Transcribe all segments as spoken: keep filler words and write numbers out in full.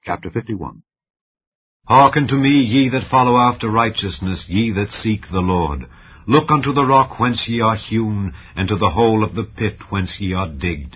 Chapter fifty-one. Hearken to me, ye that follow after righteousness, ye that seek the Lord. Look unto the rock whence ye are hewn, and to the hole of the pit whence ye are digged.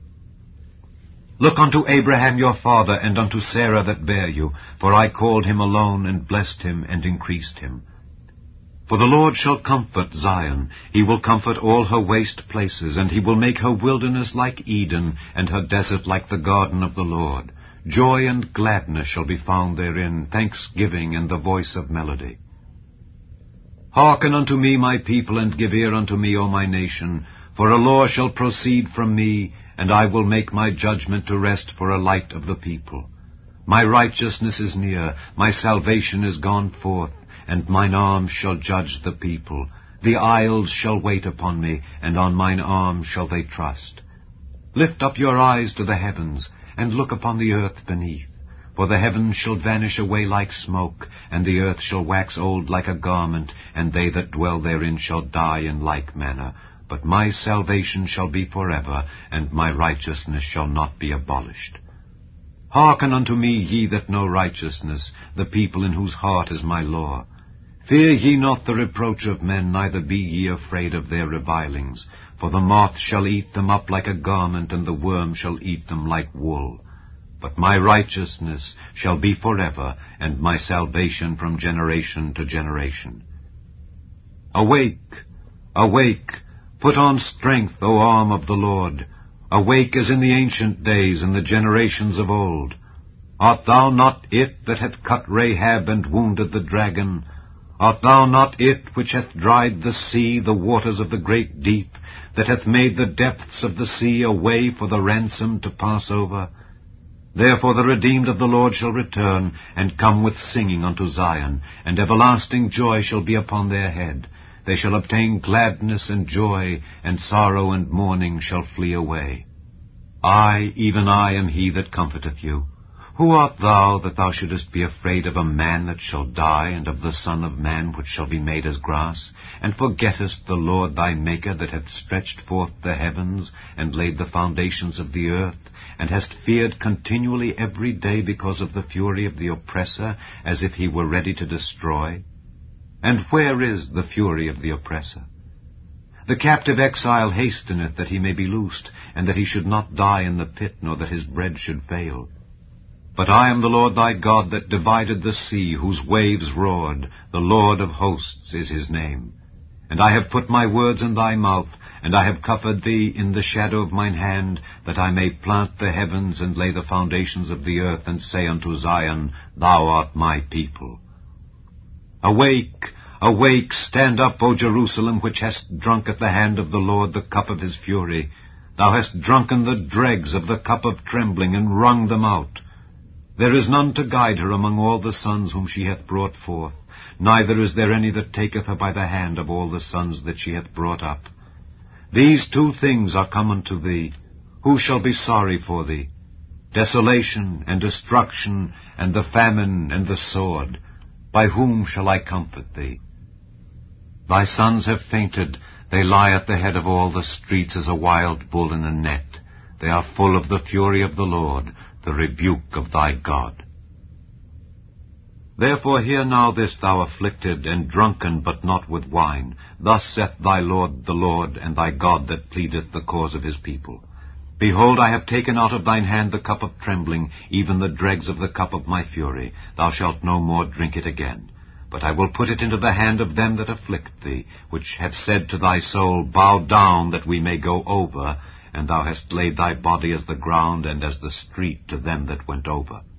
Look unto Abraham your father, and unto Sarah that bare you, for I called him alone, and blessed him, and increased him. For the Lord shall comfort Zion, he will comfort all her waste places, and he will make her wilderness like Eden, and her desert like the garden of the Lord. Joy and gladness shall be found therein, thanksgiving and the voice of melody. Hearken unto me, my people, and give ear unto me, O my nation, for a law shall proceed from me, and I will make my judgment to rest for a light of the people. My righteousness is near, my salvation is gone forth, and mine arm shall judge the people. The isles shall wait upon me, and on mine arm shall they trust. Lift up your eyes to the heavens, and look upon the earth beneath. For the heavens shall vanish away like smoke, and the earth shall wax old like a garment, and they that dwell therein shall die in like manner. But my salvation shall be forever, and my righteousness shall not be abolished. Hearken unto me, ye that know righteousness, the people in whose heart is my law. Fear ye not the reproach of men, neither be ye afraid of their revilings. For the moth shall eat them up like a garment, and the worm shall eat them like wool. But my righteousness shall be forever, and my salvation from generation to generation. Awake, awake, put on strength, O arm of the Lord. Awake as in the ancient days, in the generations of old. Art thou not it that hath cut Rahab and wounded the dragon? Art thou not it which hath dried the sea, the waters of the great deep, that hath made the depths of the sea a way for the ransom to pass over? Therefore the redeemed of the Lord shall return, and come with singing unto Zion, and everlasting joy shall be upon their head. They shall obtain gladness and joy, and sorrow and mourning shall flee away. I, even I, am he that comforteth you. Who art thou, that thou shouldest be afraid of a man that shall die, and of the Son of Man which shall be made as grass, and forgettest the Lord thy Maker, that hath stretched forth the heavens, and laid the foundations of the earth, and hast feared continually every day because of the fury of the oppressor, as if he were ready to destroy? And where is the fury of the oppressor? The captive exile hasteneth that he may be loosed, and that he should not die in the pit, nor that his bread should fail. But I am the Lord thy God, that divided the sea, whose waves roared. The Lord of hosts is his name. And I have put my words in thy mouth, and I have covered thee in the shadow of mine hand, that I may plant the heavens, and lay the foundations of the earth, and say unto Zion, Thou art my people. Awake, awake, stand up, O Jerusalem, which hast drunk at the hand of the Lord the cup of his fury. Thou hast drunken the dregs of the cup of trembling, and wrung them out. There is none to guide her among all the sons whom she hath brought forth, neither is there any that taketh her by the hand of all the sons that she hath brought up. These two things are come unto thee. Who shall be sorry for thee? Desolation and destruction, and the famine and the sword. By whom shall I comfort thee? Thy sons have fainted. They lie at the head of all the streets as a wild bull in a net. They are full of the fury of the Lord, the rebuke of thy God. Therefore hear now this, thou afflicted, and drunken, but not with wine. Thus saith thy Lord the Lord, and thy God that pleadeth the cause of his people. Behold, I have taken out of thine hand the cup of trembling, even the dregs of the cup of my fury. Thou shalt no more drink it again. But I will put it into the hand of them that afflict thee, which have said to thy soul, Bow down, that we may go over. And thou hast laid thy body as the ground, and as the street to them that went over.